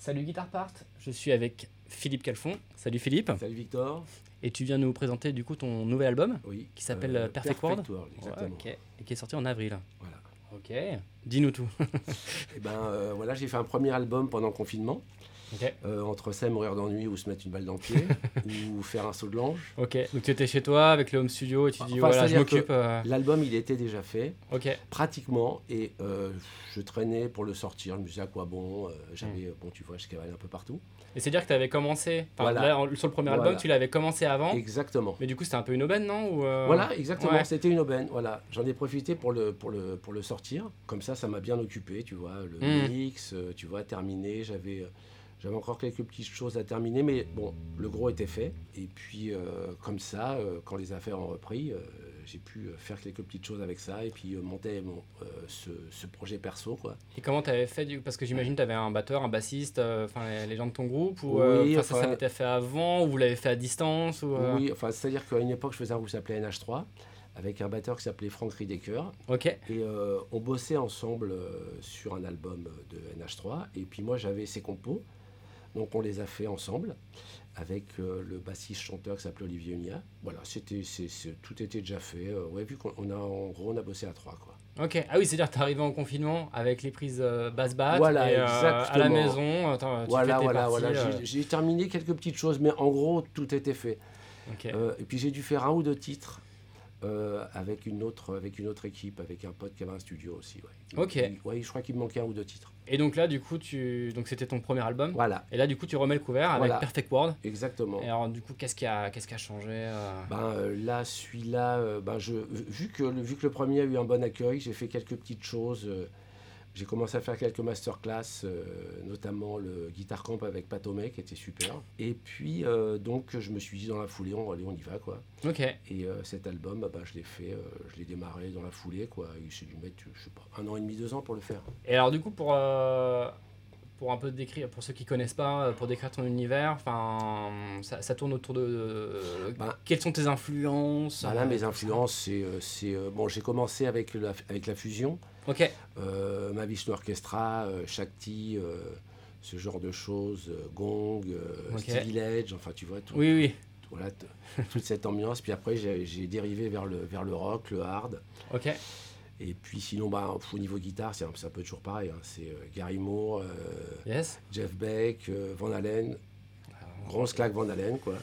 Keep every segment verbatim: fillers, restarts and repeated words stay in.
Salut Guitar Part, je suis avec Philippe Calfon. Salut Philippe. Salut Victor. Et tu viens nous présenter du coup ton nouvel album Oui. qui s'appelle euh, Perfect, Perfect World. World, exactement. Ouais, okay. Et qui est sorti en avril. Voilà. Ok, dis-nous tout. Et ben euh, voilà, j'ai fait un premier album pendant le confinement. Ok. Euh, entre ça et mourir d'ennui ou se mettre une balle dans le pied ou faire un saut de l'ange. Ok, donc tu étais chez toi avec le home studio et tu dis Enfin, voilà, je m'occupe. Euh... L'album il était déjà fait, ok. pratiquement, et euh, je traînais pour le sortir. Je me disais à quoi bon, euh, j'avais, mm. bon tu vois, je cavalais un peu partout. Et c'est dire que tu avais commencé, voilà. là, en, sur le premier voilà. album, tu l'avais commencé avant. Exactement. Mais du coup c'était un peu une aubaine, non ou euh... Voilà, exactement, ouais. C'était une aubaine. Voilà. J'en ai profité pour le, pour, le, pour le sortir. Comme ça, ça m'a bien occupé, tu vois, le mm. mix, tu vois, terminé, j'avais... J'avais encore quelques petites choses à terminer, mais bon, le gros était fait. Et puis, euh, comme ça, euh, quand les affaires ont repris, euh, j'ai pu faire quelques petites choses avec ça et puis euh, monter mon, euh, ce, ce projet perso, quoi. Et comment tu avais fait du... Parce que j'imagine que tu avais un batteur, un bassiste, enfin euh, les gens de ton groupe, ou oui, euh, enfin, ça, ça avait fait avant, ou vous l'avez fait à distance ou, euh... Oui, enfin, c'est-à-dire qu'à une époque, je faisais un groupe qui s'appelait N H trois, avec un batteur qui s'appelait Frank Riedecker. Ok. Et euh, on bossait ensemble euh, sur un album de N H trois. Et puis moi, j'avais ses compos. Donc on les a fait ensemble avec euh, le bassiste chanteur qui s'appelait Olivier Unia. Voilà, c'était, c'est, c'est, tout était déjà fait. Euh, ouais, vu qu'on a, en gros, on a bossé à trois, quoi. Ok, ah oui, c'est-à-dire que tu es arrivé en confinement avec les prises euh, basse-basse voilà, et euh, à la maison, tu voilà, fais tes voilà, parties, voilà. Euh... J'ai, j'ai terminé quelques petites choses, mais en gros, tout était fait. Okay. Euh, et puis j'ai dû faire un ou deux titres euh, avec, une autre, avec une autre équipe, avec un pote qui avait un studio aussi. Ouais. Ok. Il, ouais, je crois qu'il me manquait un ou deux titres. Et donc là, du coup, tu... donc c'était ton premier album. Voilà. Et là, du coup, tu remets le couvert avec voilà. Perfect World. Exactement. Et alors, du coup, qu'est-ce qui a, qu'est-ce qui a changé euh... ben, euh, Là, celui-là, euh, ben, je, vu, que, vu que le premier a eu un bon accueil, j'ai fait quelques petites choses. Euh, j'ai commencé à faire quelques masterclass, euh, notamment le Guitar Camp avec Pat O'May, qui était super. Et puis, euh, donc, je me suis dit dans la foulée, on, allez, on y va, quoi. Ok. Et euh, cet album, ben, je l'ai fait, euh, je l'ai démarré dans la foulée, quoi. J'ai dû mettre, je sais pas, un an et demi, deux ans pour le faire. Et alors, du coup, pour... Euh... Pour un peu décrire, pour ceux qui connaissent pas, pour décrire ton univers, enfin, ça, ça tourne autour de. Ben, quelles sont tes influences? Ben là, mes influences, c'est, c'est bon. J'ai commencé avec la, avec la fusion. Ok. Euh, ma Vishnu Orchestra, euh, Shakti, euh, ce genre de choses, euh, Gong, euh, okay. Stevie Village, enfin, tu vois. Tout, oui, oui. Tout, voilà, t- toute cette ambiance. Puis après, j'ai, j'ai dérivé vers le, vers le rock, le hard. Ok. Et puis sinon, bah, au niveau guitare, c'est un, c'est un peu toujours pareil. Hein. C'est euh, Gary Moore, euh, yes. Jeff Beck, euh, Van Halen, oh, grosse claque Van Halen, quoi.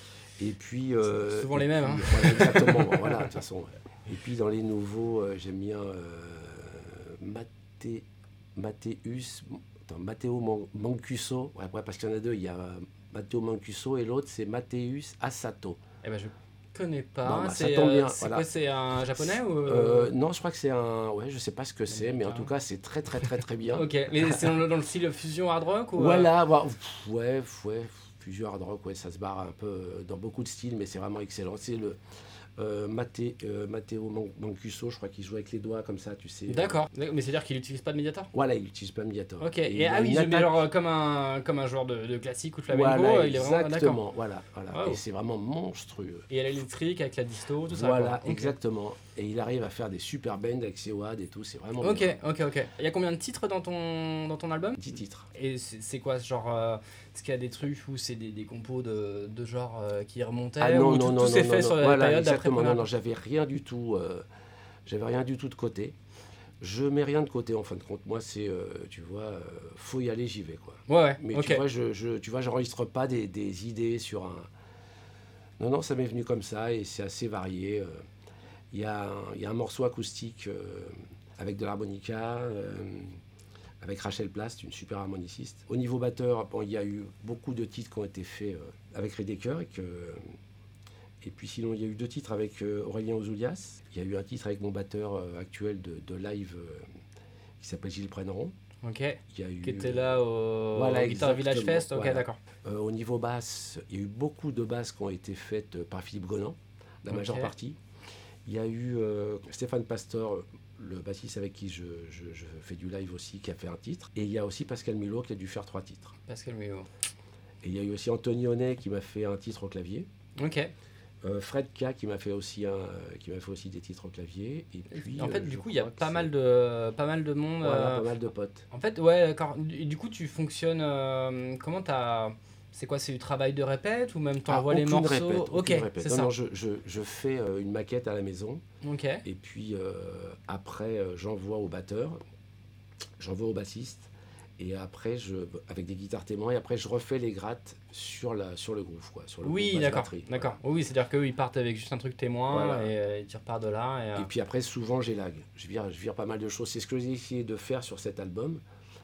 Et puis... Euh, souvent et les mêmes. Puis, hein. Voilà, exactement. Bon, voilà, de toute façon. Et puis dans les nouveaux, euh, j'aime bien euh, Maté, Mathéus, attends, Matteo Mancuso. Ouais, ouais, parce qu'il y en a deux. Il y a Matteo Mancuso et l'autre, c'est Mathéus Asato. Eh ben, je... connais pas. Bon, bah, c'est, ça tombe bien. Euh, c'est voilà. quoi, c'est un japonais ou euh, Non, je crois que c'est un. Ouais, je sais pas ce que c'est, mais, mais en tout cas, c'est très, très, très, très bien. Ok, mais c'est dans le, dans le style fusion hard rock ou Voilà, bah, ouais, ouais, fusion hard rock, ouais, ça se barre un peu dans beaucoup de styles, mais c'est vraiment excellent. C'est le euh, Maté, euh, Matteo Mancuso, je crois qu'il joue avec les doigts comme ça, tu sais. D'accord, mais c'est-à-dire qu'il n'utilise pas de médiator? Voilà, il n'utilise pas de médiator. Ok, et, et ah oui, attaque... mais alors comme un, comme un joueur de, de classique ou de flamenco, voilà, il est vraiment exactement, voilà, voilà. Wow. Et c'est vraiment monstrueux. Et à l'électrique, avec la disto, tout ça. Voilà, okay. exactement. Et il arrive à faire des super bends avec ses wads et tout, c'est vraiment Ok, bien. ok, ok. Il y a combien de titres dans ton, dans ton album? dix titres. Et c'est, c'est quoi, genre, euh, est-ce qu'il y a des trucs où c'est des, des compos de, de genre euh, qui remontaient? Ah non, ou non, tout, non, tout non, s'est non, fait non. sur la Voilà, période d'après exactement, première... non, non, j'avais rien du tout, euh, j'avais rien du tout de côté. Je mets rien de côté en fin de compte. Moi, c'est, euh, tu vois, euh, faut y aller, j'y vais, quoi. Ouais, ouais. Mais okay. tu vois, je, je, tu vois, j'enregistre pas des, des idées sur un. Non, non, ça m'est venu comme ça et c'est assez varié. Il y a, y a un morceau acoustique euh, avec de l'harmonica, euh, avec Rachel Plast, une super harmoniciste. Au niveau batteur, bon, il y a eu beaucoup de titres qui ont été faits euh, avec Riedecker et que. Et puis sinon, il y a eu deux titres avec euh, Aurélien Ouzoulias. Il y a eu un titre avec mon batteur euh, actuel de, de live euh, qui s'appelle Gilles Préneron. Ok. Il y a eu, qui était là au, voilà, au Guitar Village Fest. Ok, voilà. d'accord. Euh, au niveau basse, il y a eu beaucoup de basses qui ont été faites euh, par Philippe Gonan, la okay. majeure partie. Il y a eu euh, Stéphane Pastor, le bassiste avec qui je, je, je fais du live aussi, qui a fait un titre. Et il y a aussi Pascal Mulot qui a dû faire trois titres. Pascal Mulot. Et il y a eu aussi Anthony Honnet qui m'a fait un titre au clavier. Ok. Euh, Fred K qui m'a fait aussi un, qui m'a fait aussi des titres au clavier. Et puis, en fait, euh, du je coup, il y a crois que pas c'est- mal de, pas mal de monde. Voilà, euh, pas mal de potes. En fait, ouais, d'accord. Du du coup, tu fonctionnes. euh, comment t'as. C'est quoi, c'est du travail de répète ou même Ah, t'envoies les aucune morceaux? répète, Ok, aucune répète. c'est Non, ça. non, je, je, je fais euh, une maquette à la maison Ok. et puis euh, après euh, j'envoie au batteur, j'envoie au bassiste et après je avec des guitares témoins et après je refais les grattes sur la sur le groove quoi, sur le Oui, groove basse d'accord. batterie. D'accord. Oui, c'est-à-dire qu'eux, ils partent avec juste un truc témoin Voilà. et euh, ils tirent par de là. Et, euh, Et puis après, souvent, j'élague. Je vire, je vire pas mal de choses. C'est ce que j'ai essayé de faire sur cet album.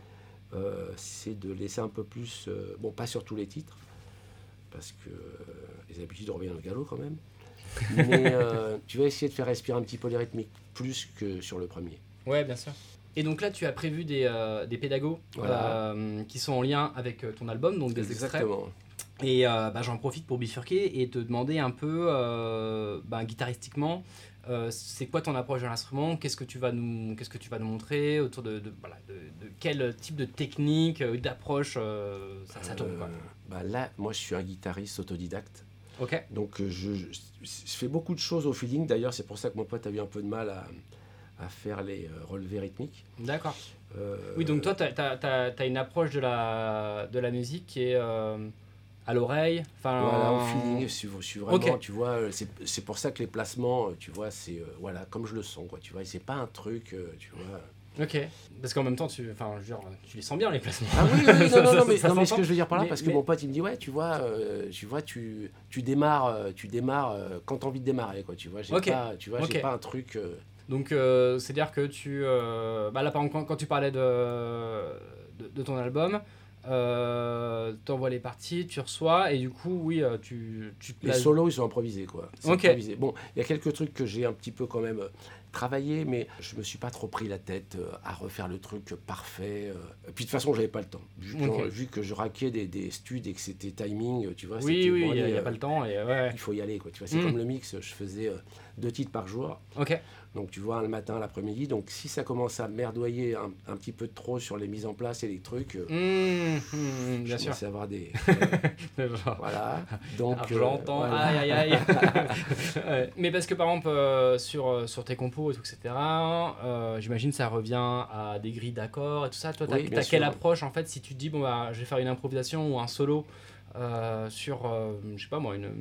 Euh, c'est de laisser un peu plus... euh, bon, pas sur tous les titres, parce que euh, les habitudes reviennent au galop quand même. Mais euh, tu vas essayer de faire respirer un petit peu les rythmiques, plus que sur le premier. Ouais, bien sûr. Et donc là, tu as prévu des, euh, des pédagos Voilà. euh, qui sont en lien avec euh, ton album, donc des extraits. Exactement. Et euh, bah, j'en profite pour bifurquer et te demander un peu, euh, bah, guitaristiquement, euh, c'est quoi ton approche de l'instrument? Qu'est-ce que tu vas nous, qu'est-ce que tu vas nous montrer autour de, de, voilà, de, de quel type de technique, euh, d'approche euh, ça, ça tourne, quoi. Euh, bah là, moi, je suis un guitariste autodidacte. Ok. Donc, euh, je, je, je fais beaucoup de choses au feeling. D'ailleurs, c'est pour ça que mon pote a eu un peu de mal à, à faire les euh, relevés rythmiques. D'accord. Euh, Oui, donc toi, tu as une approche de la, de la musique qui est euh, à l'oreille. Voilà, au feeling, je suis, je suis vraiment, Ok. tu vois, c'est c'est pour ça que les placements, tu vois, c'est, euh, voilà, comme je le sens, quoi, tu vois, et c'est pas un truc, euh, tu vois. Ok. Parce qu'en même temps, tu, enfin, je veux dire, tu les sens bien, les placements. Ah oui, oui, oui, non, non, non, Ça- mais, ça non, mais ce s'entend. que je veux dire par là, Mais- parce que mais- mon pote, il me dit, ouais, tu vois, euh, tu vois, tu, tu démarres, euh, tu démarres euh, quand t'as envie de démarrer, quoi, tu vois, j'ai Ok. pas, tu vois, Ok. j'ai pas un truc... euh, Donc, euh, c'est-à-dire que tu... euh, bah là, par exemple, quand, quand tu parlais de, de, de ton album, euh, tu envoies les parties, tu reçois, et du coup, oui, euh, tu, tu te Les places... solos, ils sont improvisés, quoi. C'est Ok. improvisé. Bon, il y a quelques trucs que j'ai un petit peu quand même euh, travaillé, mais je me suis pas trop pris la tête euh, à refaire le truc parfait. euh. Et puis de toute façon, j'avais pas le temps. Vu que, Ok. vu que je raquais des, des studs et que c'était timing, tu vois, Oui, c'était oui, bon, il n'y a, allez, il y a euh, pas le temps, et ouais. il faut y aller, quoi. Tu vois, c'est Mm. comme le mix, je faisais euh, deux titres par jour. Ok. Donc tu vois, le matin, l'après-midi. Donc si ça commence à merdoyer un, un petit peu de trop sur les mises en place et les trucs, euh, Mm, mm, je bien sûr. commence à avoir des... Genre, voilà. Donc, alors, euh, j'entends, voilà. aïe aïe aïe. Ouais. Mais parce que par exemple, euh, sur, euh, sur tes compos et tout, et cetera, euh, j'imagine ça revient à des grilles d'accords et tout ça. Toi, t'as Oui, bien t'as quelle sûr. approche en fait si tu te dis, bon, bah, je vais faire une improvisation ou un solo euh, sur, euh, je sais pas moi, une,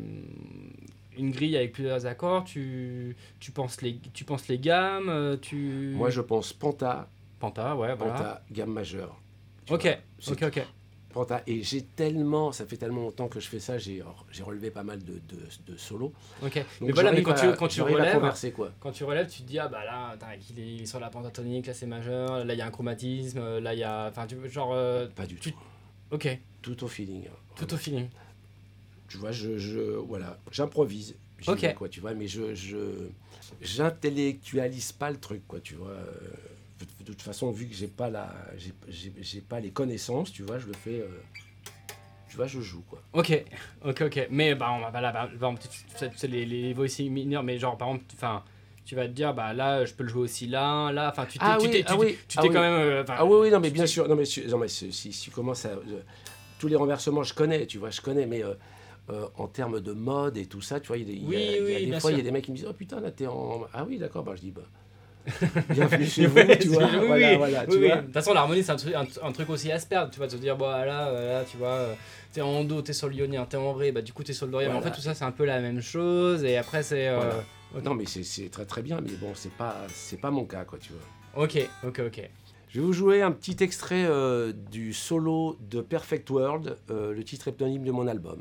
une grille avec plusieurs accords, tu, tu, penses, les, tu penses les gammes, euh, tu... Moi, je pense penta, Penta, ouais, voilà. penta, gamme majeure. Tu Ok, vois, c'est ok, ok. Penta. Et j'ai tellement, ça fait tellement longtemps que je fais ça, j'ai j'ai relevé pas mal de, de, de solos. Ok. Donc Mais voilà, mais j'arrive quand à- tu, quand tu j'arrive à relèves, converser, quoi. quand tu relèves, tu te dis, ah bah là, attends, il est sur la pentatonique, là c'est majeur, là il y a un chromatisme, là il y a. Enfin, tu veux, genre. euh, Pas du tu- tout. Ok, Tout au feeling. tout au feeling. Tu vois, je, je voilà, j'improvise. J'y Ok. vais, quoi, tu vois, mais je, je j'intellectualise pas le truc, quoi, tu vois. Euh, De, de toute façon, vu que j'ai pas la, j'ai, j'ai, j'ai pas les connaissances, tu vois, je le fais. euh, tu vois, je joue, quoi. Ok, ok, ok. Mais bah, on va bah, là, bah, bah, tu sais, tu sais, les, les voicings mineurs, mais genre par exemple, enfin. Tu vas te dire, bah là, je peux le jouer aussi là, là. Enfin, tu t'es, Ah tu oui, t'es, ah tu, oui, t'es- tu ah t'es oui. quand même. euh, 'fin, Ah oui, oui, non, mais tu bien t'es- sûr. Non, mais, si, non, mais si, si, si tu commences à. euh, tous les renversements, je connais, tu vois, je connais, mais euh, euh, en termes de mode et tout ça, tu vois, il y a, il y a- Oui, il y a oui, des bien fois, il y a sûr. des mecs qui me disent, oh putain, là, t'es en. Ah oui, d'accord, bah je dis, bah. Bienvenue chez vous, Ouais, tu c'est- vois. oui, voilà, oui, voilà, oui, tu oui. vois. De toute façon, l'harmonie, c'est un truc, un, un truc aussi à se perdre. Tu vas te dire, bon, là, euh, là tu vois, euh, t'es en do, t'es sur le ionien, t'es en ré, bah du coup, t'es sur le dorien. Mais en Voilà. fait, tout ça, c'est un peu la même chose. Et après, c'est. euh, Voilà. ok. Non, mais c'est c'est très très bien, mais bon, c'est pas, c'est pas mon cas, quoi, tu vois. Ok, ok, ok. Je vais vous jouer un petit extrait euh, du solo de Perfect World, euh, le titre éponyme de mon album.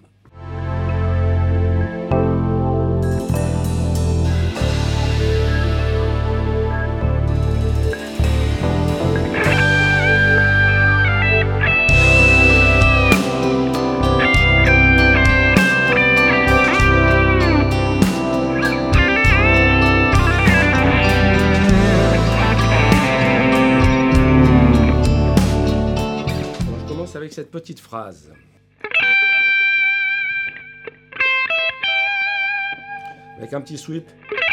Alors, je commence avec cette petite phrase. Avec un petit sweep.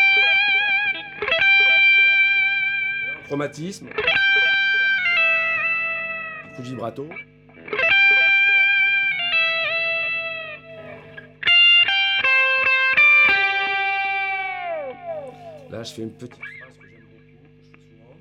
Un chromatisme. Un coup de vibrato. Là, je fais une petite phrase que j'aime beaucoup, que je fais souvent.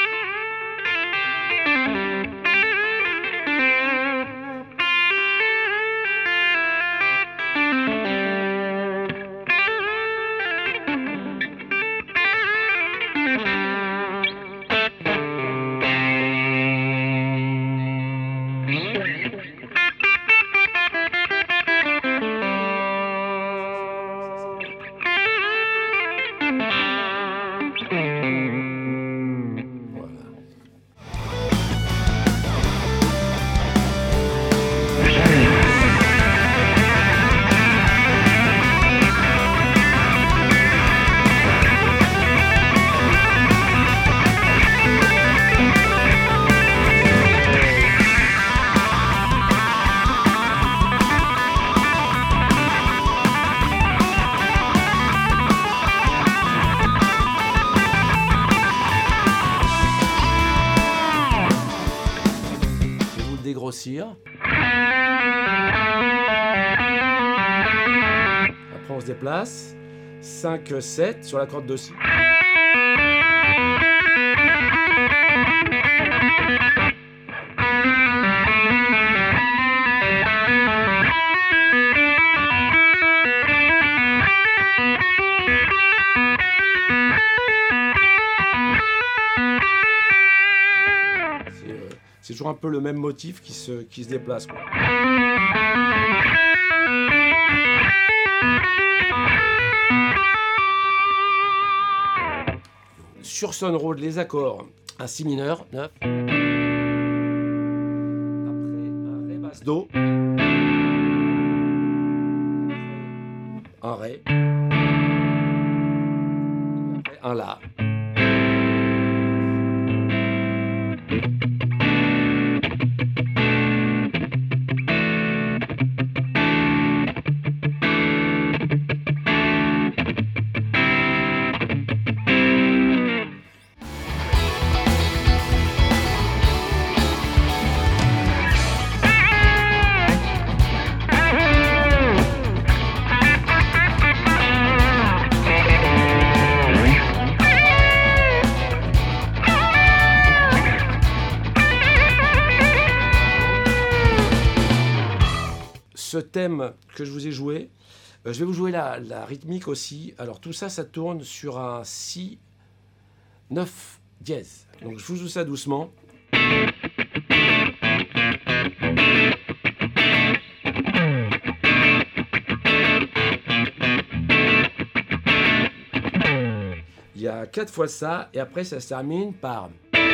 Dégrossir. Après on se déplace. cinq, sept sur la corde de si. C'est toujours un peu le même motif qui se, qui se déplace, quoi. Sur Son Road, les accords, un si mineur, neuf. Après, un Ré basse Do. Un Ré. Et après, un La. Ce thème que je vous ai joué, euh, je vais vous jouer la, la rythmique aussi. Alors tout ça, ça tourne sur un si neuf dièse. Donc je vous joue ça doucement. Il y a quatre fois ça et après ça se termine par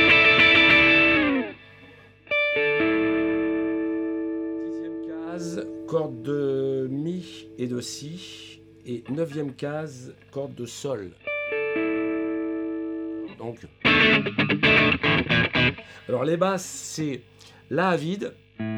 corde de mi et de si, et neuvième case, corde de sol. Donc, alors les basses, c'est la à vide,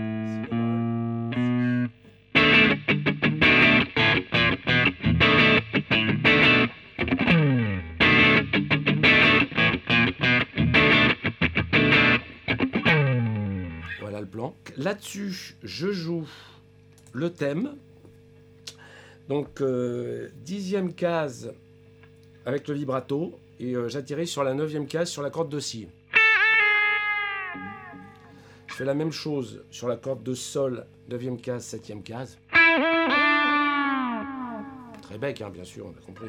voilà le plan. Là-dessus, je joue le thème, donc euh, dixième case avec le vibrato, et euh, j'atterris sur la neuvième case sur la corde de si. Je fais la même chose sur la corde de sol, neuvième case, septième case. Très bec, hein, bien sûr, on a compris.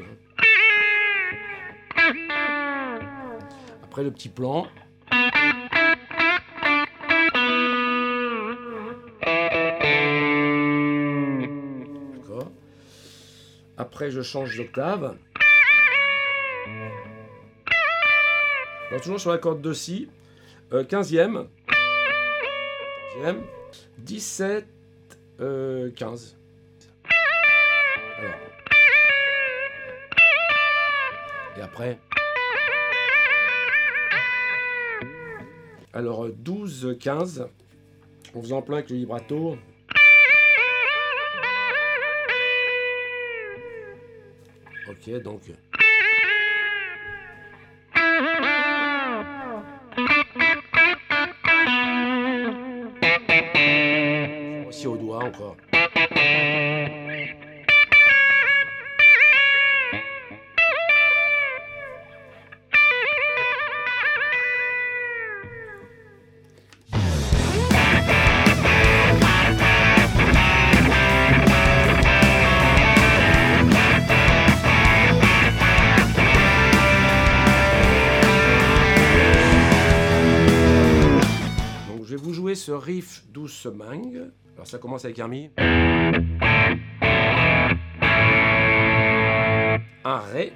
Hein. Après le petit plan. Après, je change d'octave. Alors, toujours sur la corde de si. Euh, quinzième. quatorzième. dix-sept. Euh, quinze. Alors. Et après. Alors, douze, quinze. En faisant plein avec le vibrato. Ok, donc. Aussi au doigt encore. riff douce mangue. Alors ça commence avec un mi. Un ré.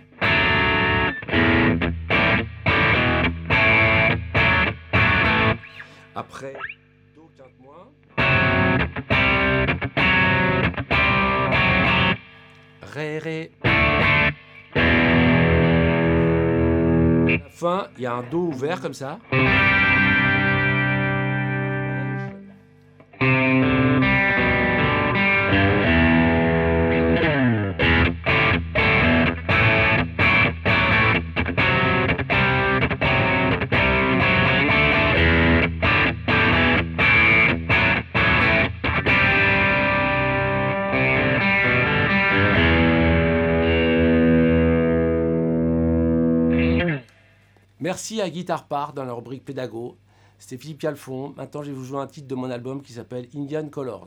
Après, do quinte moins. Ré, ré. À la fin, il y a un do ouvert comme ça. Merci à Guitare Part dans la rubrique Pédago. C'était Philippe Calfon. Maintenant, je vais vous jouer un titre de mon album qui s'appelle Indian Colors.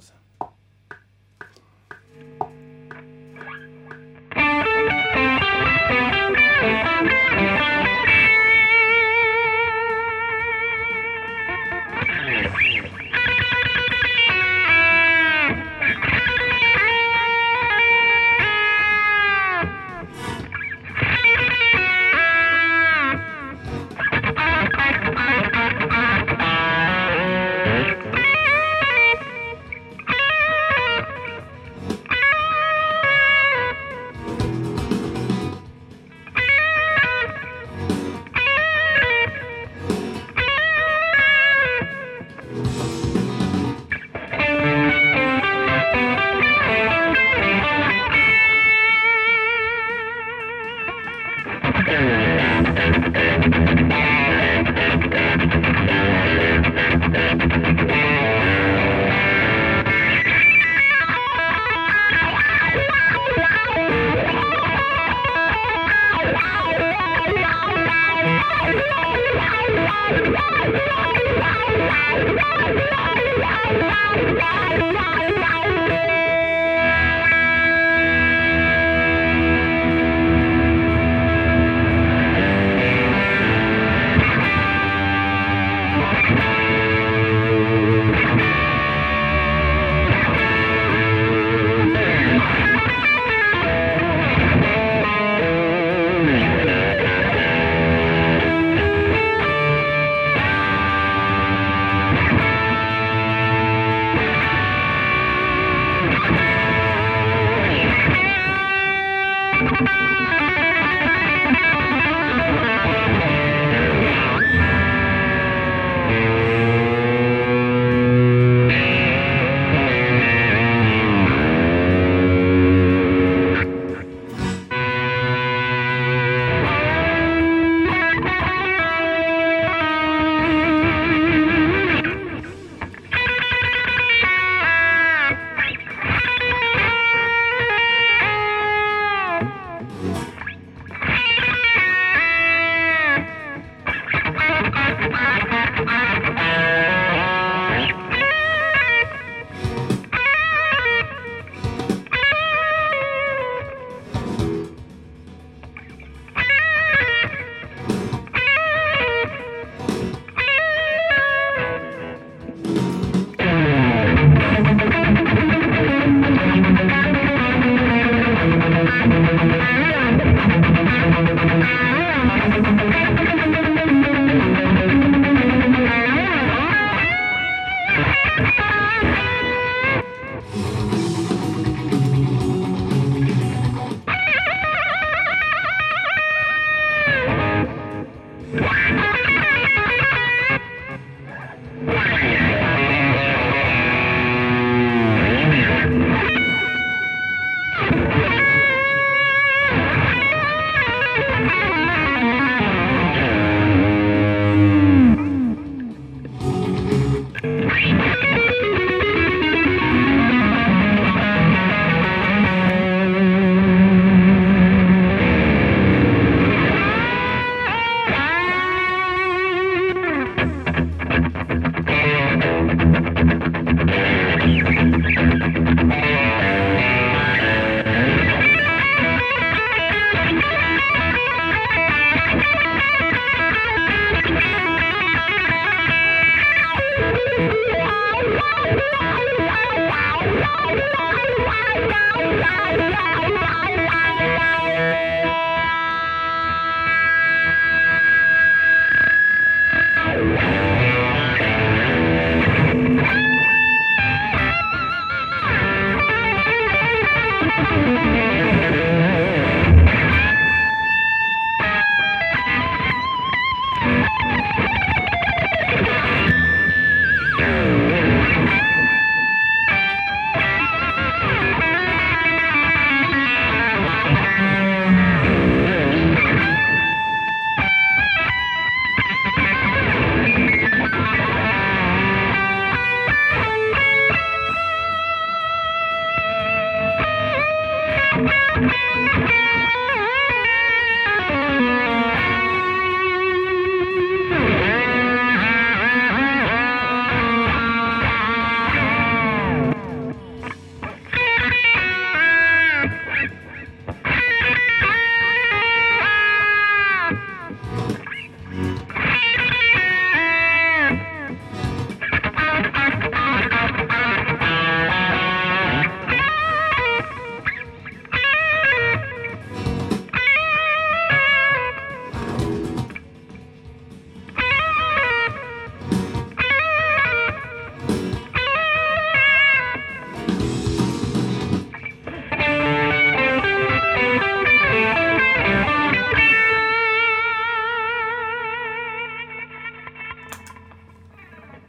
Alléluia.